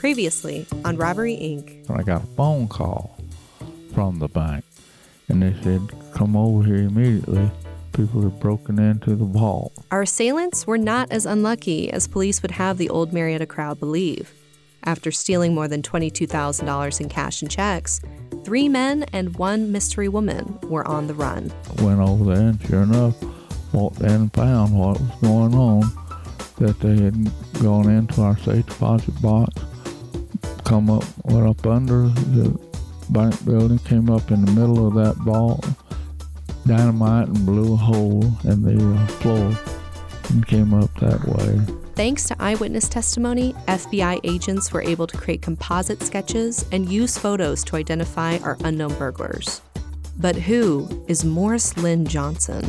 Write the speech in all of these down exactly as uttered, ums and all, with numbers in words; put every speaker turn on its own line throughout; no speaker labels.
Previously on Robbery, Incorporated.
I got a phone call from the bank, and they said, come over here immediately. People had broken into the vault.
Our assailants were not as unlucky as police would have the old Marietta crowd believe. After stealing more than twenty-two thousand dollars in cash and checks, three men and one mystery woman were on the run.
Went over there, and sure enough, walked in and found what was going on, that they had gone into our safe deposit box, come up, went up under the bank building, came up in the middle of that vault, dynamite and blew a hole in the uh, floor and came up that way.
Thanks to eyewitness testimony, F B I agents were able to create composite sketches and use photos to identify our unknown burglars. But who is Morris Lynn Johnson?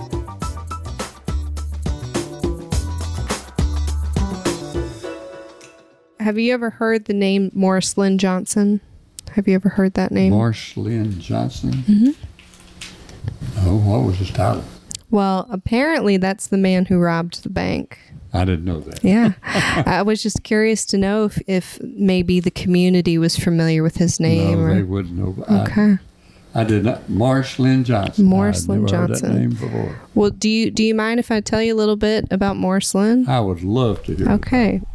Have you ever heard the name Morris Lynn Johnson? Have you ever heard that name?
Morris Lynn Johnson?
Mm-hmm.
Oh, what was his title?
Well, apparently that's the man who robbed the bank.
I didn't know that.
Yeah. I was just curious to know if, if maybe the community was familiar with his name.
No,
or...
they wouldn't know.
Okay.
I, I did not. Morris Lynn Johnson.
Morris Lynn
Johnson. I'd never
Johnson.
heard that name before.
Well, do you do you mind if I tell you a little bit about Morris Lynn?
I would love to hear.
Okay.
About it.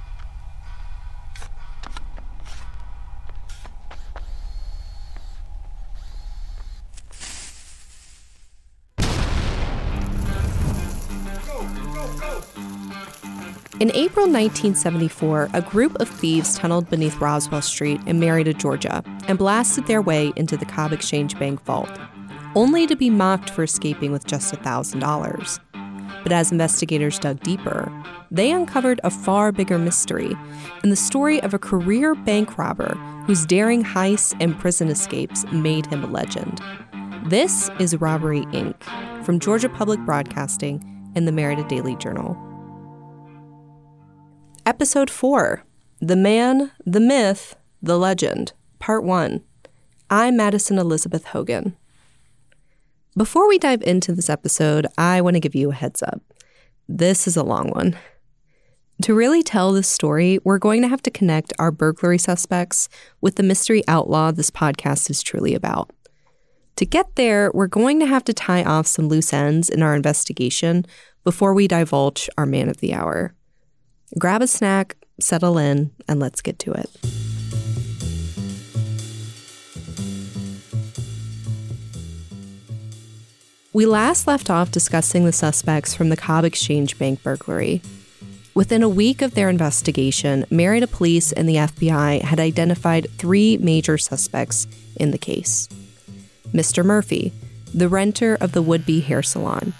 In April nineteen seventy-four, a group of thieves tunneled beneath Roswell Street in Marietta, Georgia, and blasted their way into the Cobb Exchange Bank vault, only to be mocked for escaping with just one thousand dollars. But as investigators dug deeper, they uncovered a far bigger mystery in the story of a career bank robber whose daring heists and prison escapes made him a legend. This is Robbery, Incorporated, from Georgia Public Broadcasting and the Marietta Daily Journal. Episode four, The Man, the Myth, the Legend, Part one. I'm Madison Elizabeth Hogan. Before we dive into this episode, I want to give you a heads up. This is a long one. To really tell this story, we're going to have to connect our burglary suspects with the mystery outlaw this podcast is truly about. To get there, we're going to have to tie off some loose ends in our investigation before we divulge our man of the hour. Grab a snack, settle in, and let's get to it. We last left off discussing the suspects from the Cobb Exchange Bank burglary. Within a week of their investigation, Marietta police and the F B I had identified three major suspects in the case. Mister Murphy, the renter of the would-be hair salon.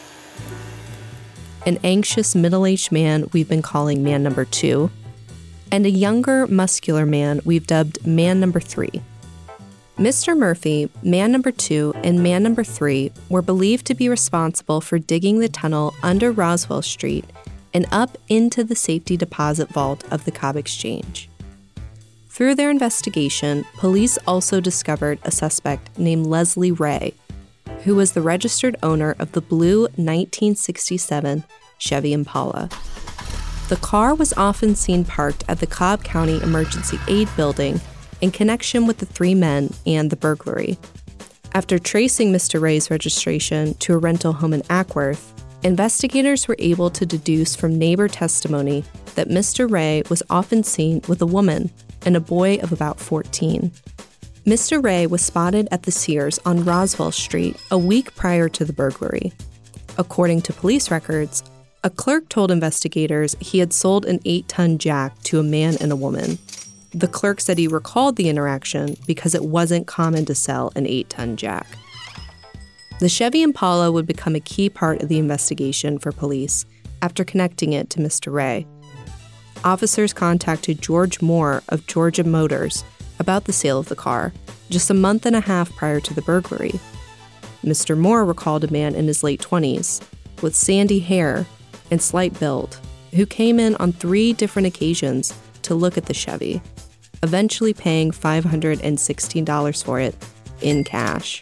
An anxious middle-aged man we've been calling man number two, and a younger, muscular man we've dubbed man number three. Mister Murphy, man number two, and man number three were believed to be responsible for digging the tunnel under Roswell Street and up into the safety deposit vault of the Cobb Exchange. Through their investigation, police also discovered a suspect named Leslie Ray, who was the registered owner of the blue nineteen sixty-seven Chevy Impala. The car was often seen parked at the Cobb County Emergency Aid Building in connection with the three men and the burglary. After tracing Mister Ray's registration to a rental home in Ackworth, investigators were able to deduce from neighbor testimony that Mister Ray was often seen with a woman and a boy of about fourteen. Mister Ray was spotted at the Sears on Roswell Street a week prior to the burglary. According to police records, a clerk told investigators he had sold an eight-ton jack to a man and a woman. The clerk said he recalled the interaction because it wasn't common to sell an eight-ton jack. The Chevy Impala would become a key part of the investigation for police after connecting it to Mister Ray. Officers contacted George Moore of Georgia Motors about the sale of the car, just a month and a half prior to the burglary. Mister Moore recalled a man in his late twenties, with sandy hair and slight build, who came in on three different occasions to look at the Chevy, eventually paying five hundred sixteen dollars for it in cash.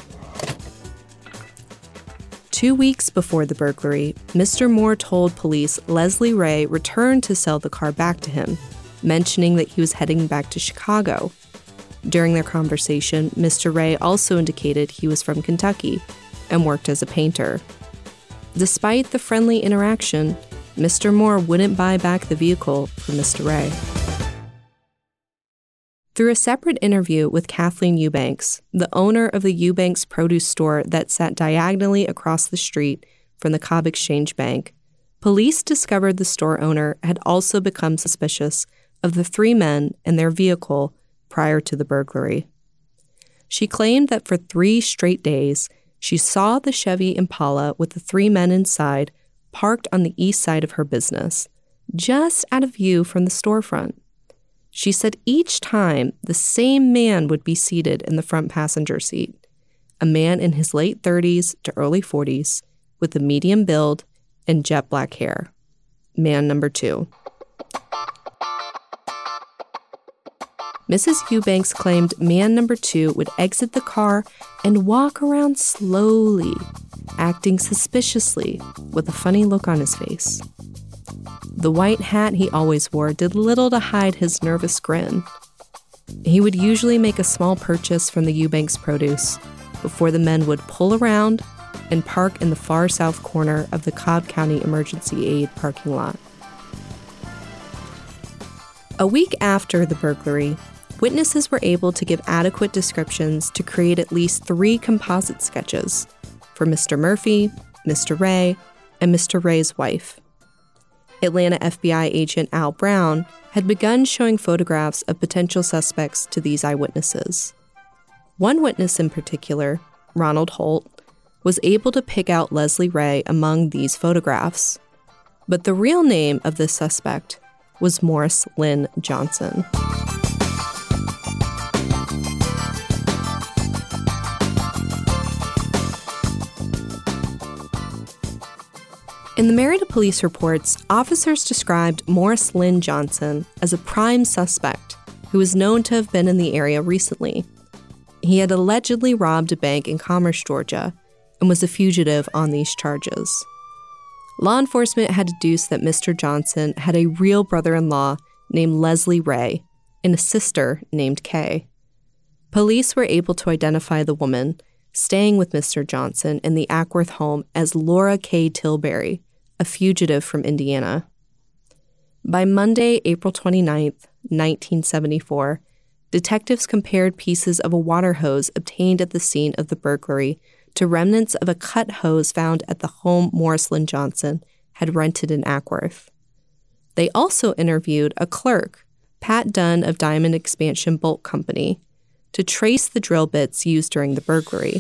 Two weeks before the burglary, Mister Moore told police Leslie Ray returned to sell the car back to him, mentioning that he was heading back to Chicago. During their conversation, Mister Ray also indicated he was from Kentucky and worked as a painter. Despite the friendly interaction, Mister Moore wouldn't buy back the vehicle from Mister Ray. Through a separate interview with Kathleen Eubanks, the owner of the Eubanks produce store that sat diagonally across the street from the Cobb Exchange Bank, police discovered the store owner had also become suspicious of the three men and their vehicle prior to the burglary. She claimed that for three straight days, she saw the Chevy Impala with the three men inside parked on the east side of her business, just out of view from the storefront. She said each time the same man would be seated in the front passenger seat, a man in his late thirties to early forties with a medium build and jet black hair. Man number two. Missus Eubanks claimed man number two would exit the car and walk around slowly, acting suspiciously with a funny look on his face. The white hat he always wore did little to hide his nervous grin. He would usually make a small purchase from the Eubanks produce before the men would pull around and park in the far south corner of the Cobb County Emergency Aid parking lot. A week after the burglary, witnesses were able to give adequate descriptions to create at least three composite sketches for Mister Murphy, Mister Ray, and Mister Ray's wife. Atlanta F B I agent Al Brown had begun showing photographs of potential suspects to these eyewitnesses. One witness in particular, Ronald Holt, was able to pick out Leslie Ray among these photographs. But the real name of this suspect was Morris Lynn Johnson. In the Merida police reports, officers described Morris Lynn Johnson as a prime suspect who was known to have been in the area recently. He had allegedly robbed a bank in Commerce, Georgia, and was a fugitive on these charges. Law enforcement had deduced that Mister Johnson had a real brother-in-law named Leslie Ray and a sister named Kay. Police were able to identify the woman staying with Mister Johnson in the Ackworth home as Laura K. Tilbury, a fugitive from Indiana. By Monday, April twenty-ninth, nineteen seventy-four, detectives compared pieces of a water hose obtained at the scene of the burglary to remnants of a cut hose found at the home Morris Lynn Johnson had rented in Ackworth. They also interviewed a clerk, Pat Dunn of Diamond Expansion Bolt Company, to trace the drill bits used during the burglary.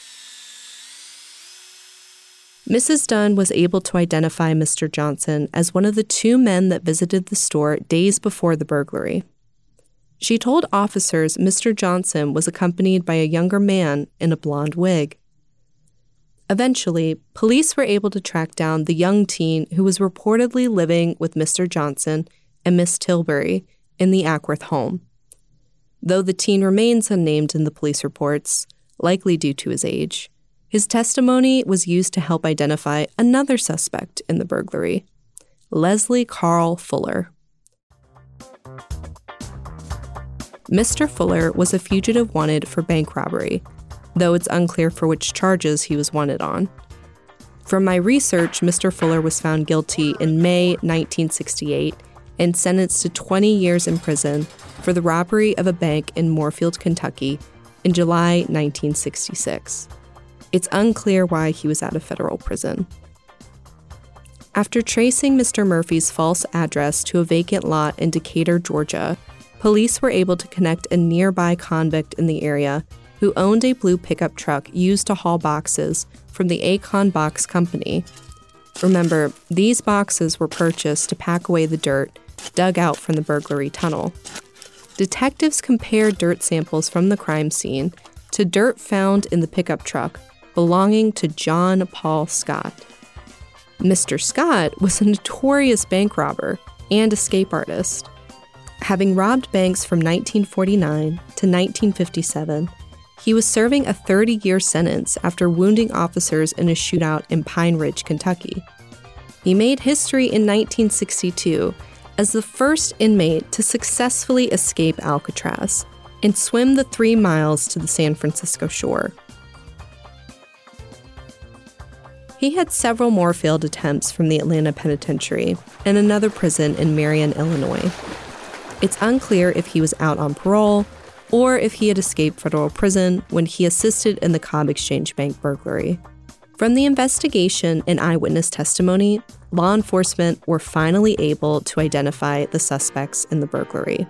Missus Dunn was able to identify Mister Johnson as one of the two men that visited the store days before the burglary. She told officers Mister Johnson was accompanied by a younger man in a blonde wig. Eventually, police were able to track down the young teen who was reportedly living with Mister Johnson and Miss Tilbury in the Ackworth home. Though the teen remains unnamed in the police reports, likely due to his age, his testimony was used to help identify another suspect in the burglary, Leslie Carl Fuller. Mister Fuller was a fugitive wanted for bank robbery, though it's unclear for which charges he was wanted on. From my research, Mister Fuller was found guilty in May nineteen sixty-eight and sentenced to twenty years in prison for the robbery of a bank in Moorfield, Kentucky, in July nineteen sixty-six. It's unclear why he was out of federal prison. After tracing Mister Murphy's false address to a vacant lot in Decatur, Georgia, police were able to connect a nearby convict in the area who owned a blue pickup truck used to haul boxes from the Acon Box Company. Remember, these boxes were purchased to pack away the dirt dug out from the burglary tunnel. Detectives compared dirt samples from the crime scene to dirt found in the pickup truck belonging to John Paul Scott. Mister Scott was a notorious bank robber and escape artist. Having robbed banks from nineteen forty-nine to nineteen fifty-seven, he was serving a thirty-year sentence after wounding officers in a shootout in Pine Ridge, Kentucky. He made history in nineteen sixty-two as the first inmate to successfully escape Alcatraz and swim the three miles to the San Francisco shore. He had several more failed attempts from the Atlanta Penitentiary and another prison in Marion, Illinois. It's unclear if he was out on parole or if he had escaped federal prison when he assisted in the Cobb Exchange Bank burglary. From the investigation and eyewitness testimony, law enforcement were finally able to identify the suspects in the burglary.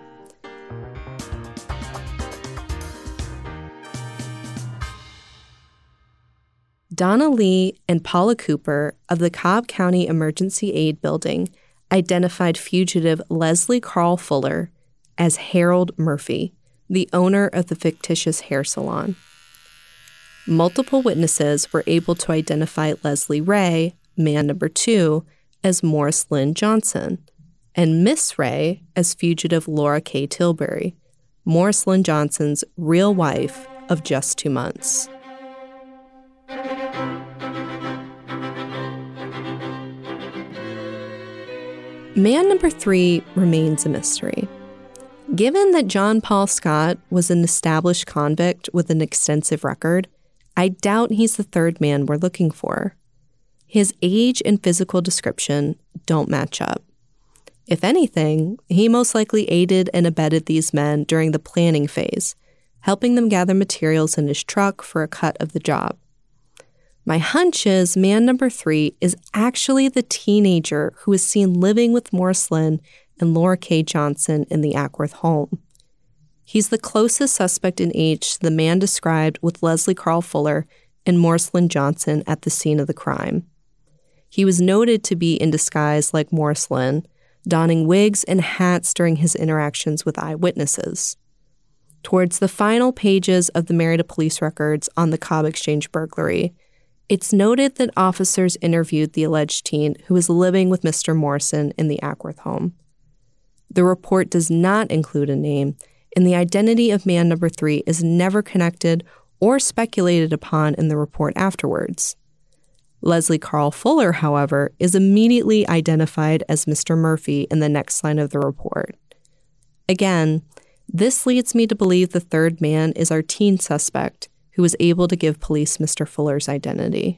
Donna Lee and Paula Cooper of the Cobb County Emergency Aid Building identified fugitive Leslie Carl Fuller as Harold Murphy, the owner of the fictitious hair salon. Multiple witnesses were able to identify Leslie Ray, man number two, as Morris Lynn Johnson, and Miss Ray as fugitive Laura K. Tilbury, Morris Lynn Johnson's real wife of just two months. Man number three remains a mystery. Given that John Paul Scott was an established convict with an extensive record, I doubt he's the third man we're looking for. His age and physical description don't match up. If anything, he most likely aided and abetted these men during the planning phase, helping them gather materials in his truck for a cut of the job. My hunch is man number three is actually the teenager who was seen living with Morris Lynn and Laura K. Johnson in the Ackworth home. He's the closest suspect in age to the man described with Leslie Carl Fuller and Morris Lynn Johnson at the scene of the crime. He was noted to be in disguise like Morris Lynn, donning wigs and hats during his interactions with eyewitnesses. Towards the final pages of the Marietta police records on the Cobb Exchange burglary, it's noted that officers interviewed the alleged teen who was living with Mister Morrison in the Ackworth home. The report does not include a name, and the identity of man number three is never connected or speculated upon in the report afterwards. Leslie Carl Fuller, however, is immediately identified as Mister Murphy in the next line of the report. Again, this leads me to believe the third man is our teen suspect, who was able to give police Mister Fuller's identity.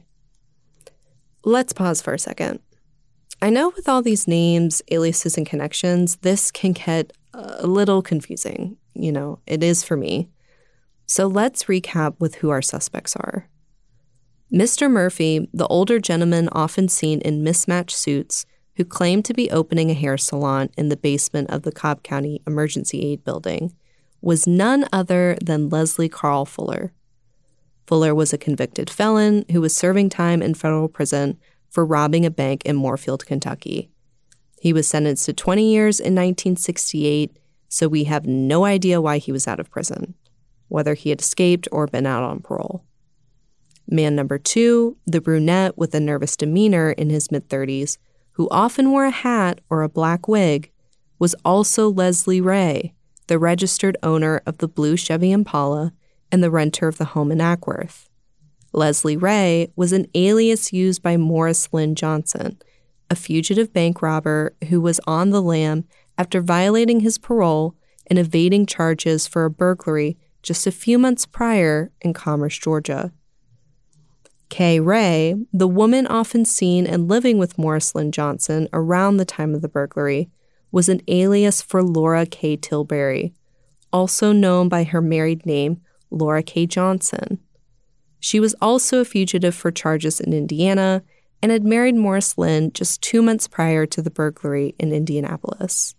Let's pause for a second. I know with all these names, aliases, and connections, this can get a little confusing. You know, it is for me. So let's recap with who our suspects are. Mister Murphy, the older gentleman often seen in mismatched suits, who claimed to be opening a hair salon in the basement of the Cobb County Emergency Aid Building, was none other than Leslie Carl Fuller. Fuller was a convicted felon who was serving time in federal prison for robbing a bank in Moorfield, Kentucky. He was sentenced to twenty years in nineteen sixty-eight, so we have no idea why he was out of prison, whether he had escaped or been out on parole. Man number two, the brunette with a nervous demeanor in his mid-thirties, who often wore a hat or a black wig, was also Leslie Ray, the registered owner of the blue Chevy Impala and the renter of the home in Ackworth. Leslie Ray was an alias used by Morris Lynn Johnson, a fugitive bank robber who was on the lam after violating his parole and evading charges for a burglary just a few months prior in Commerce, Georgia. Kay Ray, the woman often seen and living with Morris Lynn Johnson around the time of the burglary, was an alias for Laura K. Tilbury, also known by her married name, Laura K. Johnson. She was also a fugitive for charges in Indiana and had married Morris Lynn just two months prior to the burglary in Indianapolis.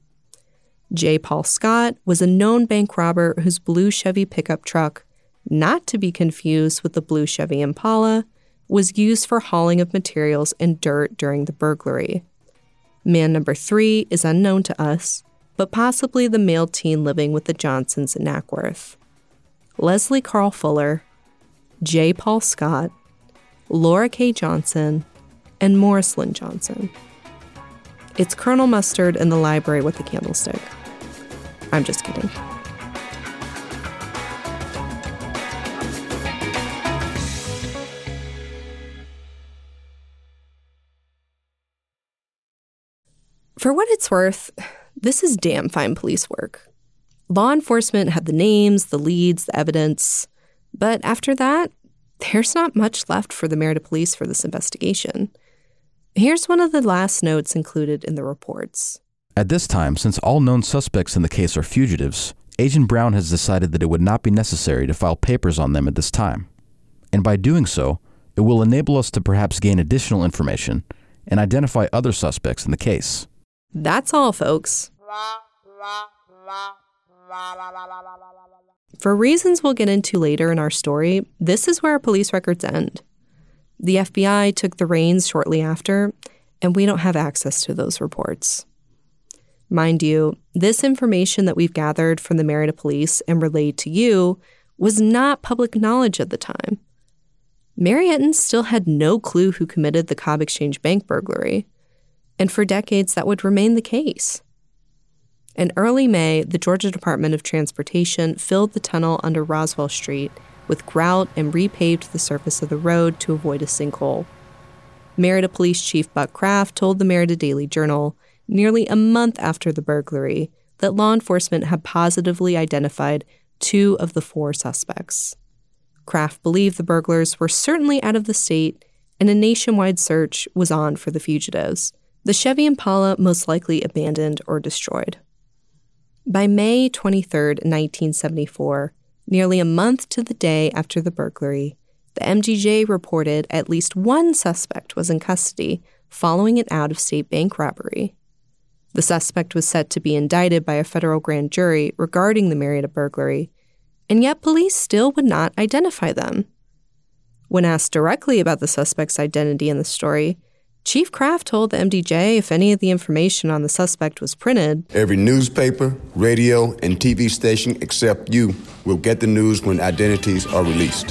J. Paul Scott was a known bank robber whose blue Chevy pickup truck, not to be confused with the blue Chevy Impala, was used for hauling of materials and dirt during the burglary. Man number three is unknown to us, but possibly the male teen living with the Johnsons in Ackworth. Leslie Carl Fuller, J. Paul Scott, Laura K. Johnson, and Morris Lynn Johnson. It's Colonel Mustard in the library with the candlestick. I'm just kidding. For what it's worth, this is damn fine police work. Law enforcement had the names, the leads, the evidence. But after that, there's not much left for the Merida police for this investigation. Here's one of the last notes included in the reports.
At this time, since all known suspects in the case are fugitives, Agent Brown has decided that it would not be necessary to file papers on them at this time. And by doing so, it will enable us to perhaps gain additional information and identify other suspects in the case.
That's all, folks. For reasons we'll get into later in our story, this is where our police records end. The F B I took the reins shortly after, and we don't have access to those reports. Mind you, this information that we've gathered from the Merida police and relayed to you was not public knowledge at the time. Mariettans still had no clue who committed the Cobb Exchange Bank burglary, and for decades that would remain the case. In early May, the Georgia Department of Transportation filled the tunnel under Roswell Street with grout and repaved the surface of the road to avoid a sinkhole. Merida Police Chief Buck Kraft told the Merida Daily Journal nearly a month after the burglary that law enforcement had positively identified two of the four suspects. Kraft believed the burglars were certainly out of the state, and a nationwide search was on for the fugitives, the Chevy Impala most likely abandoned or destroyed. By May twenty-third, nineteen seventy-four, nearly a month to the day after the burglary, the M D J reported at least one suspect was in custody following an out-of-state bank robbery. The suspect was set to be indicted by a federal grand jury regarding the Merida burglary, and yet police still would not identify them. When asked directly about the suspect's identity in the story, Chief Kraft told the M D J if any of the information on the suspect was printed,
every newspaper, radio, and T V station except you will get the news when identities are released.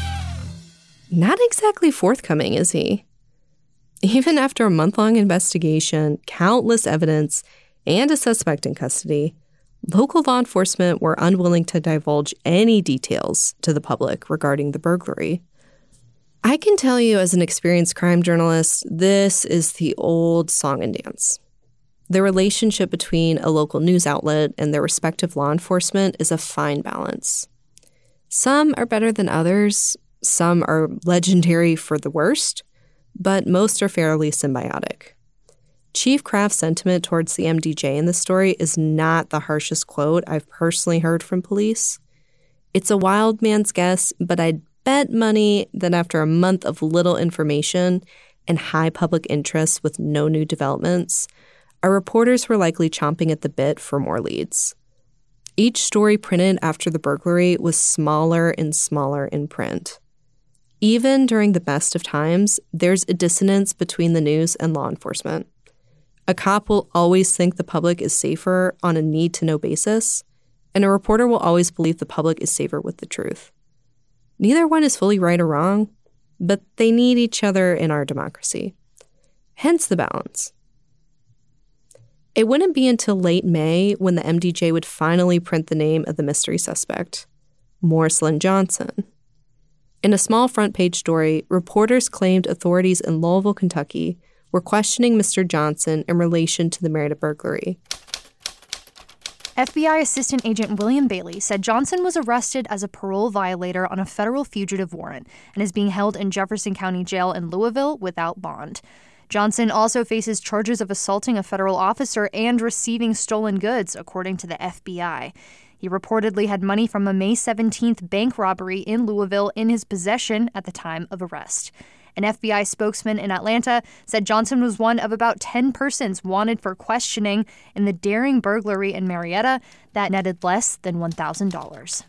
Not exactly forthcoming, is he? Even after a month-long investigation, countless evidence, and a suspect in custody, local law enforcement were unwilling to divulge any details to the public regarding the burglary. I can tell you as an experienced crime journalist, this is the old song and dance. The relationship between a local news outlet and their respective law enforcement is a fine balance. Some are better than others, some are legendary for the worst, but most are fairly symbiotic. Chief Kraft's sentiment towards the M D J in this story is not the harshest quote I've personally heard from police. It's a wild man's guess, but I'd bet money that after a month of little information and high public interest with no new developments, our reporters were likely chomping at the bit for more leads. Each story printed after the burglary was smaller and smaller in print. Even during the best of times, there's a dissonance between the news and law enforcement. A cop will always think the public is safer on a need-to-know basis, and a reporter will always believe the public is safer with the truth. Neither one is fully right or wrong, but they need each other in our democracy. Hence the balance. It wouldn't be until late May when the M D J would finally print the name of the mystery suspect, Morris Lynn Johnson. In a small front-page story, reporters claimed authorities in Louisville, Kentucky, were questioning Mister Johnson in relation to the Merida burglary.
F B I Assistant Agent William Bailey said Johnson was arrested as a parole violator on a federal fugitive warrant and is being held in Jefferson County Jail in Louisville without bond. Johnson also faces charges of assaulting a federal officer and receiving stolen goods, according to the F B I. He reportedly had money from a May seventeenth bank robbery in Louisville in his possession at the time of arrest. An F B I spokesman in Atlanta said Johnson was one of about ten persons wanted for questioning in the daring burglary in Marietta that netted less than one thousand dollars.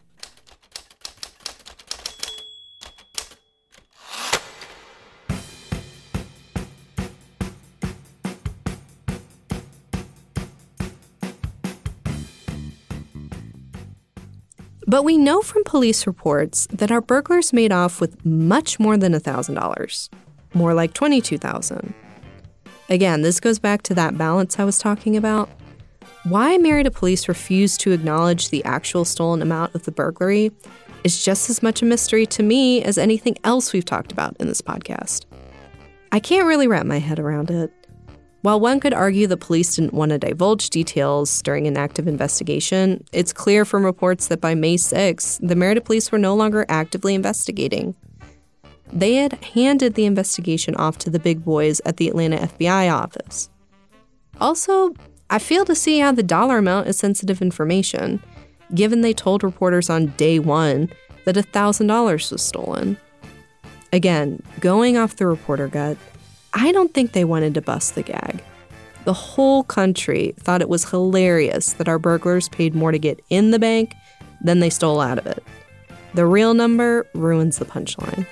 But we know from police reports that our burglars made off with much more than one thousand dollars, more like twenty-two thousand dollars. Again, this goes back to that balance I was talking about. Why Merida police refuse to acknowledge the actual stolen amount of the burglary is just as much a mystery to me as anything else we've talked about in this podcast. I can't really wrap my head around it. While one could argue the police didn't want to divulge details during an active investigation, it's clear from reports that by May sixth, the Merida police were no longer actively investigating. They had handed the investigation off to the big boys at the Atlanta F B I office. Also, I fail to see how the dollar amount is sensitive information, given they told reporters on day one that one thousand dollars was stolen. Again, going off the reporter gut, I don't think they wanted to bust the gag. The whole country thought it was hilarious that our burglars paid more to get in the bank than they stole out of it. The real number ruins the punchline.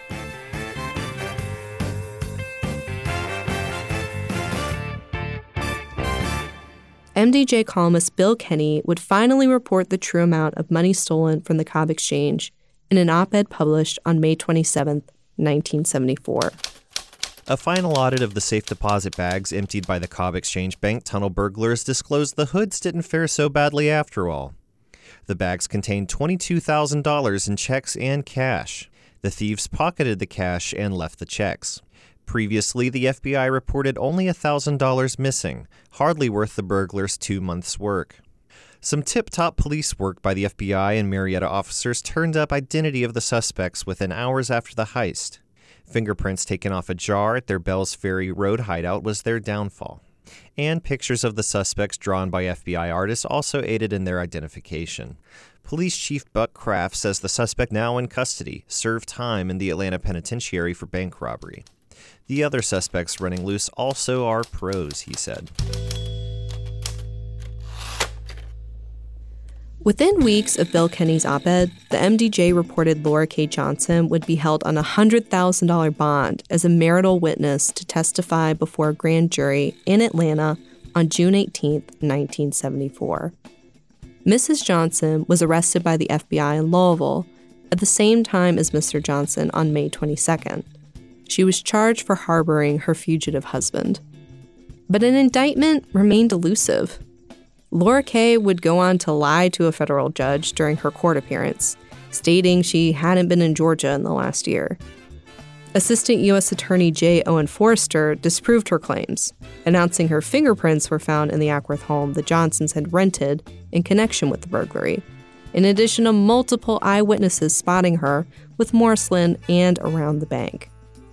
M D J columnist Bill Kenney would finally report the true amount of money stolen from the Cobb Exchange in an op-ed published on May twenty-seventh, nineteen seventy-four.
A final audit of the safe deposit bags emptied by the Cobb Exchange bank tunnel burglars disclosed the hoods didn't fare so badly after all. The bags contained twenty-two thousand dollars in checks and cash. The thieves pocketed the cash and left the checks. Previously, the F B I reported only one thousand dollars missing, hardly worth the burglars' two months' work. Some tip-top police work by the F B I and Marietta officers turned up identity of the suspects within hours after the heist. Fingerprints taken off a jar at their Bells Ferry Road hideout was their downfall. And pictures of the suspects drawn by F B I artists also aided in their identification. Police Chief Buck Kraft says the suspect, now in custody, served time in the Atlanta Penitentiary for bank robbery. The other suspects running loose also are pros, he said.
Within weeks of Bill Kenney's op-ed, the M D J reported Laura K. Johnson would be held on a one hundred thousand dollars bond as a marital witness to testify before a grand jury in Atlanta on June eighteenth, nineteen seventy-four. Missus Johnson was arrested by the F B I in Louisville at the same time as Mister Johnson on May twenty-second. She was charged for harboring her fugitive husband. But an indictment remained elusive. Laura Kay would go on to lie to a federal judge during her court appearance, stating she hadn't been in Georgia in the last year. Assistant U S Attorney J. Owen Forrester disproved her claims, announcing her fingerprints were found in the Ackworth home the Johnsons had rented in connection with the burglary, in addition to multiple eyewitnesses spotting her with Morris Lynn and around the bank.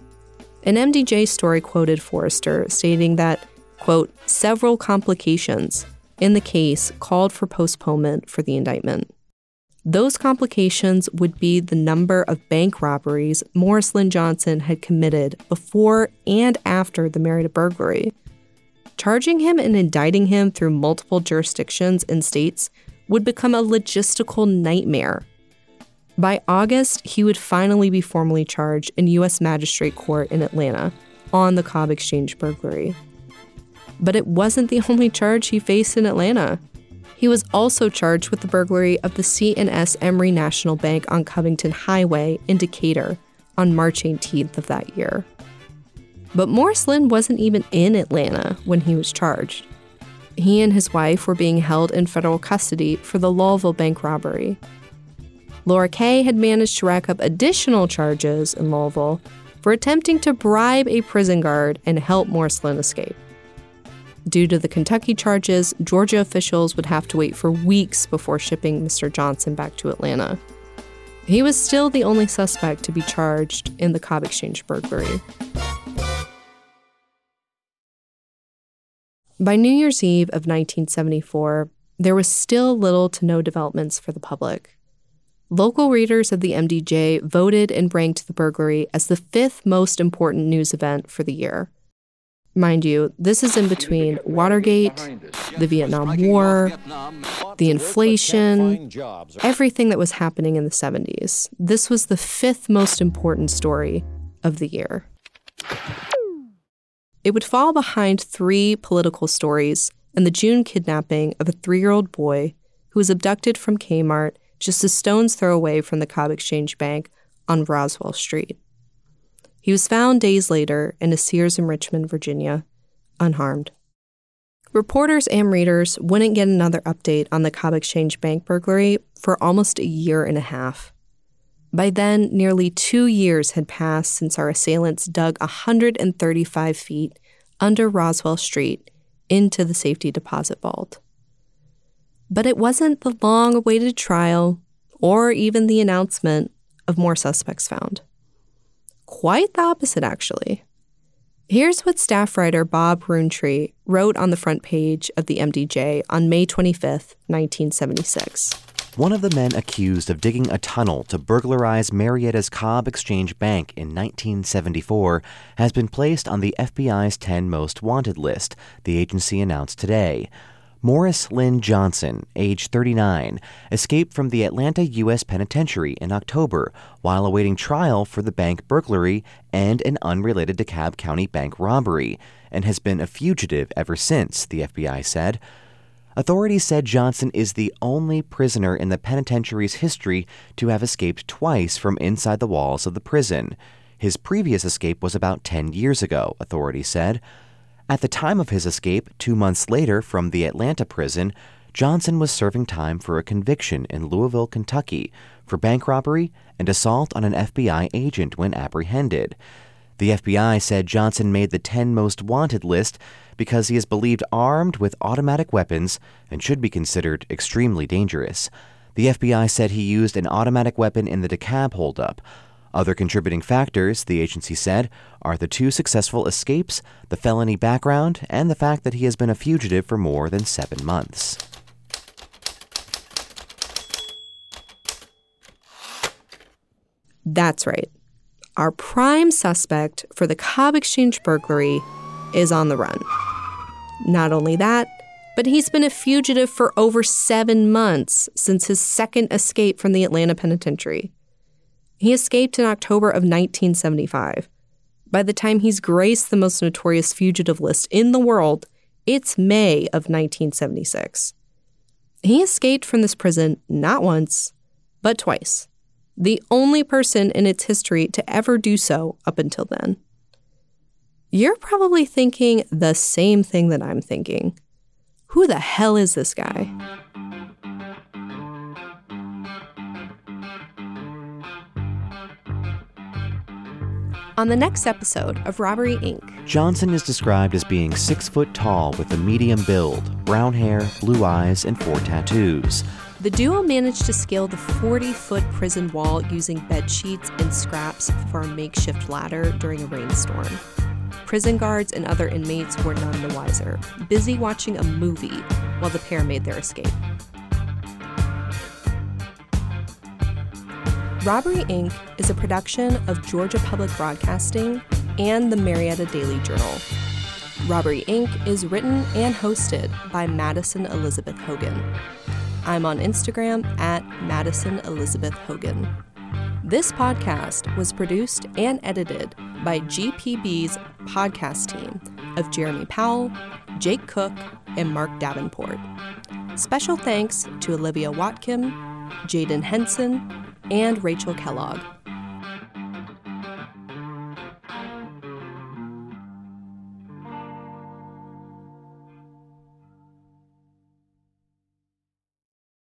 An M D J story quoted Forrester, stating that, quote, several complications in the case called for postponement for the indictment. Those complications would be the number of bank robberies Morris Lynn Johnson had committed before and after the Merida burglary. Charging him and indicting him through multiple jurisdictions and states would become a logistical nightmare. By August, he would finally be formally charged in U S Magistrate Court in Atlanta on the Cobb Exchange burglary. But it wasn't the only charge he faced in Atlanta. He was also charged with the burglary of the C and S Emory National Bank on Covington Highway in Decatur on March eighteenth of that year. But Morris Lynn wasn't even in Atlanta when he was charged. He and his wife were being held in federal custody for the Louisville bank robbery. Laura Kay had managed to rack up additional charges in Louisville for attempting to bribe a prison guard and help Morris Lynn escape. Due to the Kentucky charges, Georgia officials would have to wait for weeks before shipping Mister Johnson back to Atlanta. He was still the only suspect to be charged in the Cobb Exchange burglary. By New Year's Eve of nineteen seventy-four, there was still little to no developments for the public. Local readers of the M D J voted and ranked the burglary as the fifth most important news event for the year. Mind you, this is in between Watergate, the Vietnam War, the inflation, everything that was happening in the seventies. This was the fifth most important story of the year. It would fall behind three political stories and the June kidnapping of a three-year-old boy who was abducted from Kmart just a stone's throw away from the Cobb Exchange Bank on Roswell Street. He was found days later in a Sears in Richmond, Virginia, unharmed. Reporters and readers wouldn't get another update on the Cobb Exchange Bank burglary for almost a year and a half. By then, nearly two years had passed since our assailants dug one hundred thirty-five feet under Roswell Street into the safety deposit vault. But it wasn't the long-awaited trial or even the announcement of more suspects found. Quite the opposite, actually. Here's what staff writer Bob Roontree wrote on the front page of the M D J on May twenty-fifth, nineteen seventy-six.
One of the men accused of digging a tunnel to burglarize Marietta's Cobb Exchange Bank in nineteen seventy-four has been placed on the F B I's ten most wanted list, the agency announced today. Morris Lynn Johnson, age thirty-nine, escaped from the Atlanta U S Penitentiary in October while awaiting trial for the bank burglary and an unrelated DeKalb County bank robbery, and has been a fugitive ever since, the F B I said. Authorities said Johnson is the only prisoner in the penitentiary's history to have escaped twice from inside the walls of the prison. His previous escape was about ten years ago, authorities said. At the time of his escape, two months later from the Atlanta prison, Johnson was serving time for a conviction in Louisville, Kentucky, for bank robbery and assault on an F B I agent when apprehended. The F B I said Johnson made the ten most wanted list because he is believed armed with automatic weapons and should be considered extremely dangerous. The F B I said he used an automatic weapon in the DeKalb holdup. Other contributing factors, the agency said, are the two successful escapes, the felony background, and the fact that he has been a fugitive for more than seven months.
That's right. Our prime suspect for the Cobb Exchange burglary is on the run. Not only that, but he's been a fugitive for over seven months since his second escape from the Atlanta Penitentiary. He escaped in October of nineteen seventy-five. By the time he's graced the most notorious fugitive list in the world, it's May of nineteen seventy-six. He escaped from this prison not once, but twice. The only person in its history to ever do so up until then. You're probably thinking the same thing that I'm thinking. Who the hell is this guy? On the next episode of Robbery, Incorporated.
Johnson is described as being six foot tall with a medium build, brown hair, blue eyes, and four tattoos.
The duo managed to scale the forty-foot prison wall using bed sheets and scraps for a makeshift ladder during a rainstorm. Prison guards and other inmates were none the wiser, busy watching a movie while the pair made their escape. Robbery, Incorporated is a production of Georgia Public Broadcasting and the Marietta Daily Journal. Robbery, Incorporated is written and hosted by Madison Elizabeth Hogan. I'm on Instagram at Madison Elizabeth Hogan. This podcast was produced and edited by G P B's podcast team of Jeremy Powell, Jake Cook, and Mark Davenport. Special thanks to Olivia Watkin, Jaden Henson, and Rachel Kellogg.